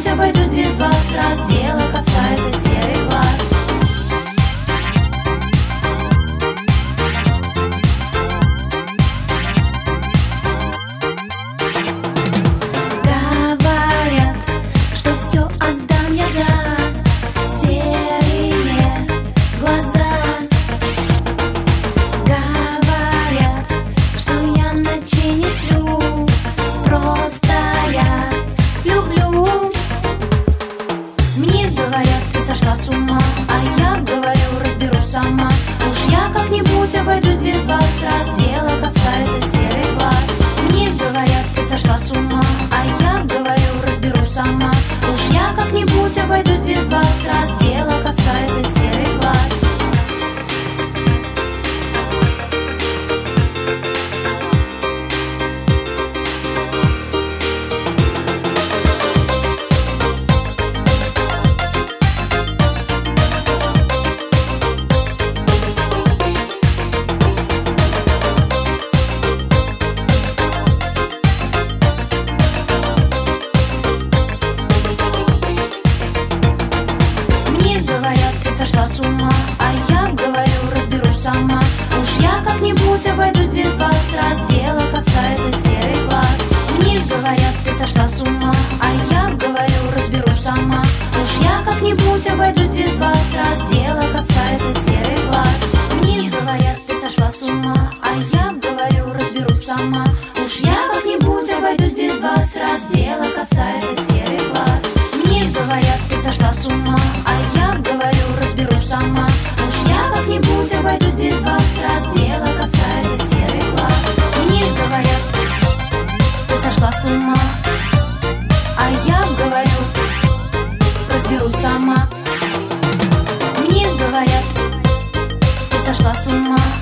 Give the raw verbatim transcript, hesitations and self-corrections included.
как-нибудь обойдусь без вас, раз дело касается серых глаз. Говорят, что все отдам я за серые глаза. Говорят, что я ночей не сплю, просто я люблю. Мне говорят, ты сошла с ума, а я говорю, разберусь сама. Уж я как-нибудь обойдусь без вас, раз дело касается серых глаз. Мне говорят, ты сошла с ума, а я говорю, разберусь сама. Уж я как-нибудь обойдусь без вас, раз дело касается серых глаз. Говорят, ты сошла с ума, а я говорю, разберусь сама. Уж я как-нибудь обойдусь без вас, раз дело касается серых глаз. Мне говорят, ты сошла с ума, а я говорю, разберусь сама. Уж я как-нибудь обойдусь без вас, раз дело касается серых глаз. Мне говорят, ты сошла с ума, а я говорю, разберусь сама. Уж я как-нибудь обойдусь без вас, раз дело касается серых глаз. Мне говорят, ты сошла с ума, а я говорю, разберусь сама. Уж я как-нибудь обойдусь без вас, раз дело касается серых глаз. Мне говорят, ты сошла с ума, а я говорю, разберусь сама. Мне говорят, ты сошла с ума.